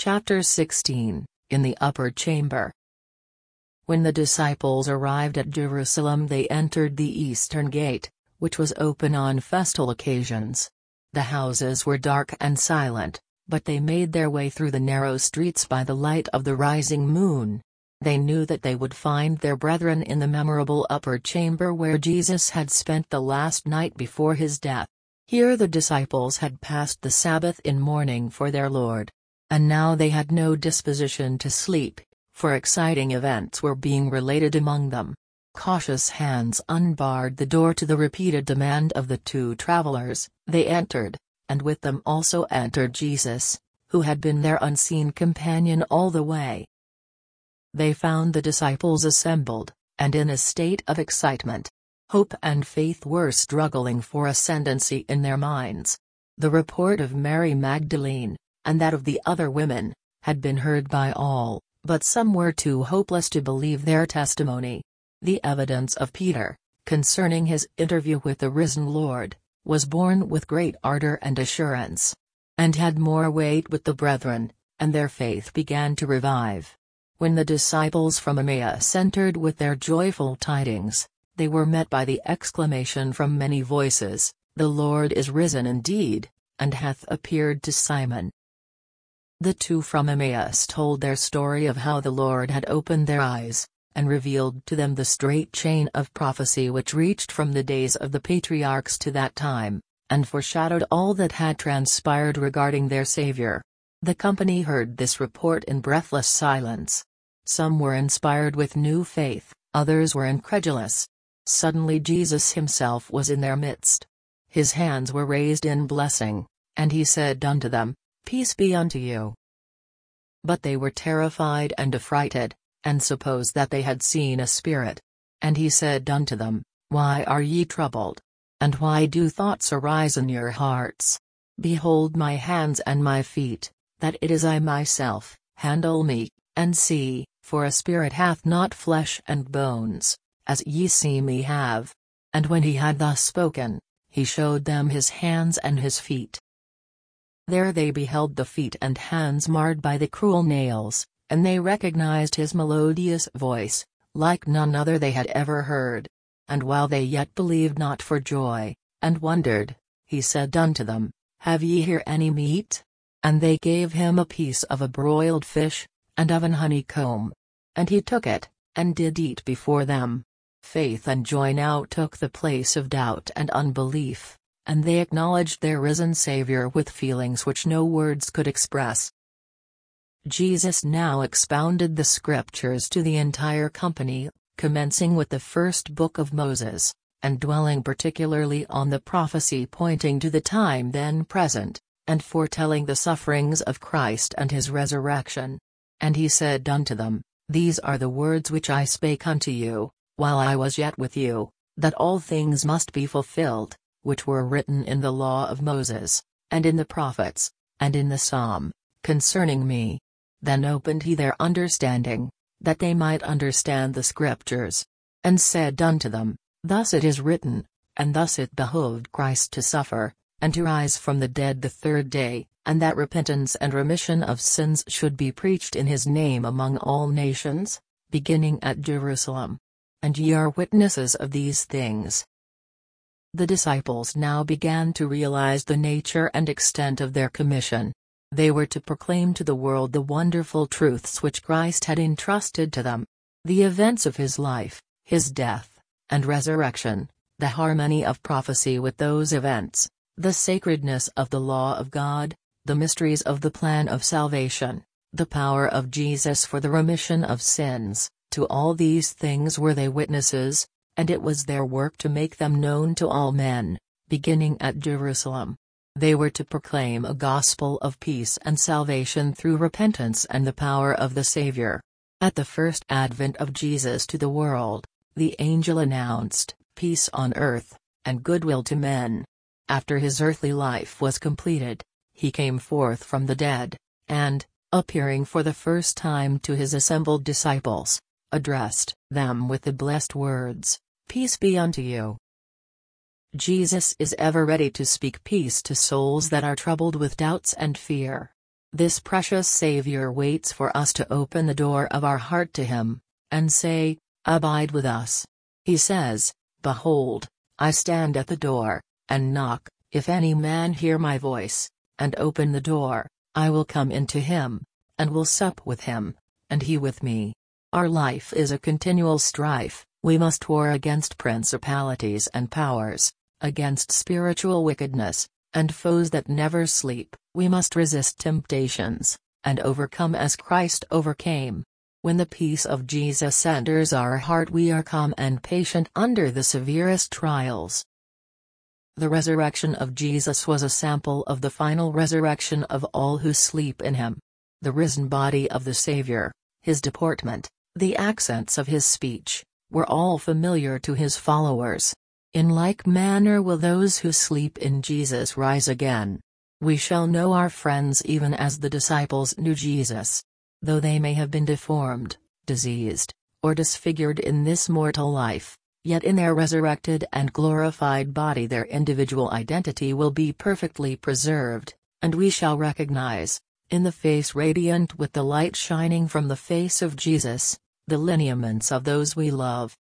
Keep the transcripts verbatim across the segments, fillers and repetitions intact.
Chapter sixteen, In the Upper Chamber. When the disciples arrived at Jerusalem, they entered the eastern gate, which was open on festal occasions. The houses were dark and silent, but they made their way through the narrow streets by the light of the rising moon. They knew that they would find their brethren in the memorable upper chamber where Jesus had spent the last night before his death. Here the disciples had passed the Sabbath in mourning for their Lord. And now they had no disposition to sleep, for exciting events were being related among them. Cautious hands unbarred the door to the repeated demand of the two travelers. They entered, and with them also entered Jesus, who had been their unseen companion all the way. They found the disciples assembled, and in a state of excitement. Hope and faith were struggling for ascendancy in their minds. The report of Mary Magdalene, and that of the other women, had been heard by all, but some were too hopeless to believe their testimony. The evidence of Peter, concerning his interview with the risen Lord, was borne with great ardor and assurance, and had more weight with the brethren, and their faith began to revive. When the disciples from Emmaus entered with their joyful tidings, they were met by the exclamation from many voices, "The Lord is risen indeed, and hath appeared to Simon." The two from Emmaus told their story of how the Lord had opened their eyes, and revealed to them the straight chain of prophecy which reached from the days of the patriarchs to that time, and foreshadowed all that had transpired regarding their Savior. The company heard this report in breathless silence. Some were inspired with new faith, others were incredulous. Suddenly Jesus himself was in their midst. His hands were raised in blessing, and he said unto them, "Peace be unto you." But they were terrified and affrighted, and supposed that they had seen a spirit. And he said unto them, "Why are ye troubled? And why do thoughts arise in your hearts? Behold my hands and my feet, that it is I myself. Handle me, and see, for a spirit hath not flesh and bones, as ye see me have." And when he had thus spoken, he showed them his hands and his feet. There they beheld the feet and hands marred by the cruel nails, and they recognized his melodious voice, like none other they had ever heard. And while they yet believed not for joy, and wondered, he said unto them, "Have ye here any meat?" And they gave him a piece of a broiled fish, and of an honeycomb. And he took it, and did eat before them. Faith and joy now took the place of doubt and unbelief, and they acknowledged their risen Savior with feelings which no words could express. Jesus now expounded the Scriptures to the entire company, commencing with the first book of Moses, and dwelling particularly on the prophecy pointing to the time then present, and foretelling the sufferings of Christ and his resurrection. And he said unto them, "These are the words which I spake unto you, while I was yet with you, that all things must be fulfilled, which were written in the law of Moses, and in the prophets, and in the psalm, concerning me." Then opened he their understanding, that they might understand the Scriptures. And said unto them, "Thus it is written, and thus it behoved Christ to suffer, and to rise from the dead the third day, and that repentance and remission of sins should be preached in his name among all nations, beginning at Jerusalem. And ye are witnesses of these things." The disciples now began to realize the nature and extent of their commission. They were to proclaim to the world the wonderful truths which Christ had entrusted to them. The events of his life, his death, and resurrection, the harmony of prophecy with those events, the sacredness of the law of God, the mysteries of the plan of salvation, the power of Jesus for the remission of sins, to all these things were they witnesses, and it was their work to make them known to all men, beginning at Jerusalem. They were to proclaim a gospel of peace and salvation through repentance and the power of the Savior. At the first advent of Jesus to the world, the angel announced, "Peace on earth, and goodwill to men." After his earthly life was completed, he came forth from the dead, and, appearing for the first time to his assembled disciples, addressed them with the blessed words, "Peace be unto you." Jesus is ever ready to speak peace to souls that are troubled with doubts and fear. This precious Savior waits for us to open the door of our heart to Him, and say, "Abide with us." He says, "Behold, I stand at the door, and knock. If any man hear my voice, and open the door, I will come into him, and will sup with him, and he with me." Our life is a continual strife. We must war against principalities and powers, against spiritual wickedness, and foes that never sleep. We must resist temptations, and overcome as Christ overcame. When the peace of Jesus enters our heart, we are calm and patient under the severest trials. The resurrection of Jesus was a sample of the final resurrection of all who sleep in Him. The risen body of the Savior, His deportment, the accents of His speech, were all familiar to His followers. In like manner will those who sleep in Jesus rise again. We shall know our friends even as the disciples knew Jesus. Though they may have been deformed, diseased, or disfigured in this mortal life, yet in their resurrected and glorified body their individual identity will be perfectly preserved, and we shall recognize, in the face radiant with the light shining from the face of Jesus, the lineaments of those we love.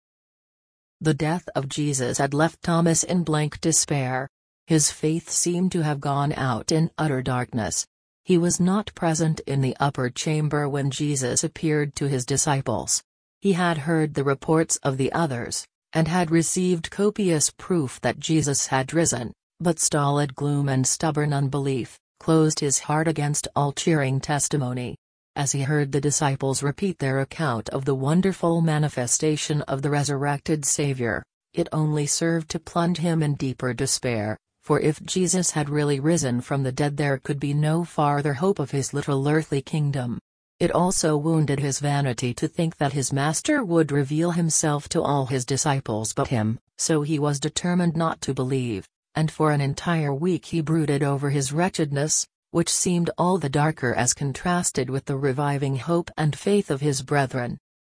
The death of Jesus had left Thomas in blank despair. His faith seemed to have gone out in utter darkness. He was not present in the upper chamber when Jesus appeared to His disciples. He had heard the reports of the others, and had received copious proof that Jesus had risen, but stolid gloom and stubborn unbelief closed his heart against all cheering testimony. As he heard the disciples repeat their account of the wonderful manifestation of the resurrected Savior, it only served to plunge him in deeper despair, for if Jesus had really risen from the dead there could be no farther hope of His little earthly kingdom. It also wounded his vanity to think that his Master would reveal Himself to all His disciples but him, so he was determined not to believe, and for an entire week he brooded over his wretchedness, which seemed all the darker as contrasted with the reviving hope and faith of his brethren.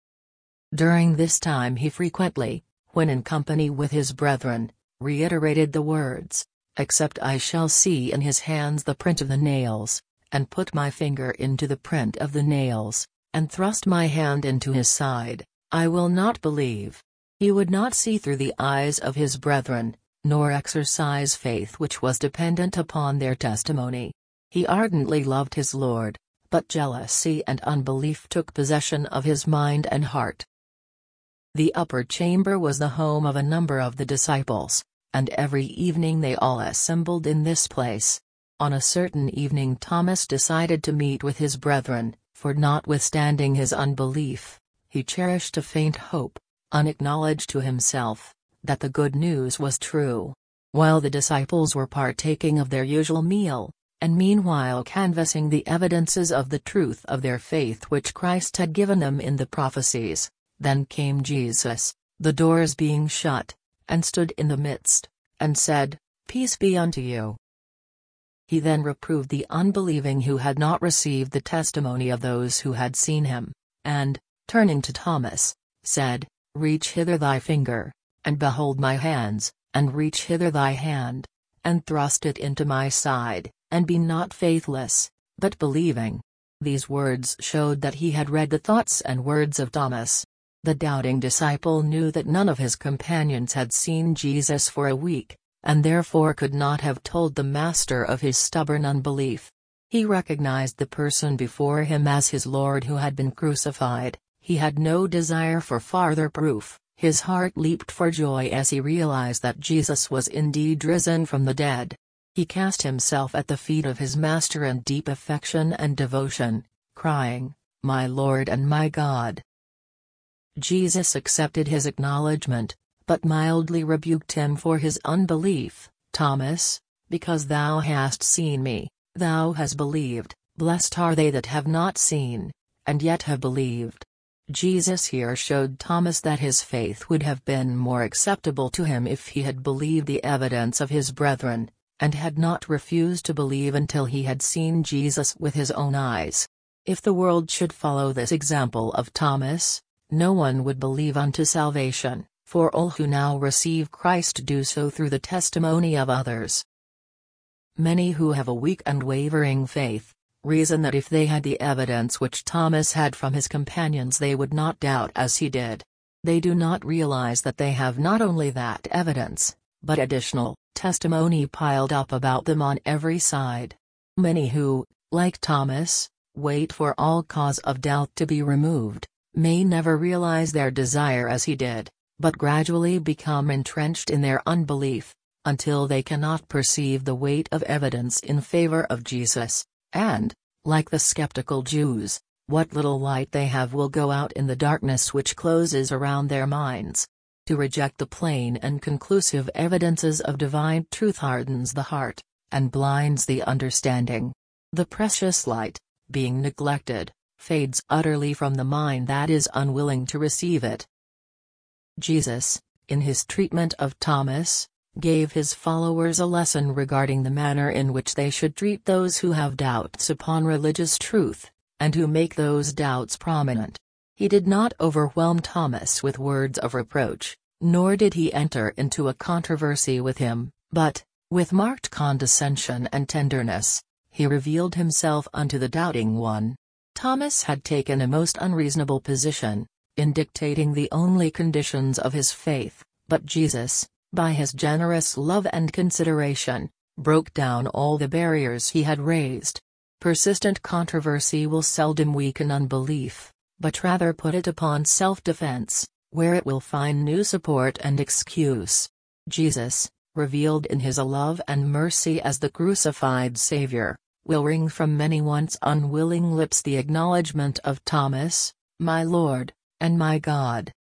During this time he frequently, when in company with his brethren, reiterated the words, "Except I shall see in his hands the print of the nails, and put my finger into the print of the nails, and thrust my hand into his side, I will not believe." He would not see through the eyes of his brethren, nor exercise faith which was dependent upon their testimony. He ardently loved his Lord, but jealousy and unbelief took possession of his mind and heart. The upper chamber was the home of a number of the disciples, and every evening they all assembled in this place. On a certain evening Thomas decided to meet with his brethren, for notwithstanding his unbelief, he cherished a faint hope, unacknowledged to himself, that the good news was true. While the disciples were partaking of their usual meal, and meanwhile canvassing the evidences of the truth of their faith which Christ had given them in the prophecies, then came Jesus, the doors being shut, and stood in the midst, and said, "Peace be unto you." He then reproved the unbelieving who had not received the testimony of those who had seen him, and, turning to Thomas, said, "Reach hither thy finger, and behold my hands, and reach hither thy hand, and thrust it into my side, and be not faithless, but believing." These words showed that he had read the thoughts and words of Thomas. The doubting disciple knew that none of his companions had seen Jesus for a week, and therefore could not have told the Master of his stubborn unbelief. He recognized the person before him as his Lord who had been crucified. He had no desire for farther proof. His heart leaped for joy as he realized that Jesus was indeed risen from the dead. He cast himself at the feet of his Master in deep affection and devotion, crying, "My Lord and my God." Jesus accepted his acknowledgment, but mildly rebuked him for his unbelief. "Thomas, because thou hast seen me, thou hast believed. Blessed are they that have not seen, and yet have believed." Jesus here showed Thomas that his faith would have been more acceptable to him if he had believed the evidence of his brethren, and had not refused to believe until he had seen Jesus with his own eyes. If the world should follow this example of Thomas, no one would believe unto salvation, for all who now receive Christ do so through the testimony of others. Many who have a weak and wavering faith, reason that if they had the evidence which Thomas had from his companions they would not doubt as he did. They do not realize that they have not only that evidence, but additional testimony piled up about them on every side. Many who, like Thomas, wait for all cause of doubt to be removed, may never realize their desire as he did, but gradually become entrenched in their unbelief, until they cannot perceive the weight of evidence in favor of Jesus, and, like the skeptical Jews, what little light they have will go out in the darkness which closes around their minds. To reject the plain and conclusive evidences of divine truth hardens the heart, and blinds the understanding. The precious light, being neglected, fades utterly from the mind that is unwilling to receive it. Jesus, in his treatment of Thomas, gave his followers a lesson regarding the manner in which they should treat those who have doubts upon religious truth, and who make those doubts prominent. He did not overwhelm Thomas with words of reproach, nor did he enter into a controversy with him, but, with marked condescension and tenderness, he revealed himself unto the doubting one. Thomas had taken a most unreasonable position, in dictating the only conditions of his faith, but Jesus, by his generous love and consideration, broke down all the barriers he had raised. Persistent controversy will seldom weaken unbelief, but rather put it upon self-defense, where it will find new support and excuse. Jesus, revealed in his love and mercy as the crucified Savior, will wring from many once unwilling lips the acknowledgement of Thomas, "My Lord, and my God."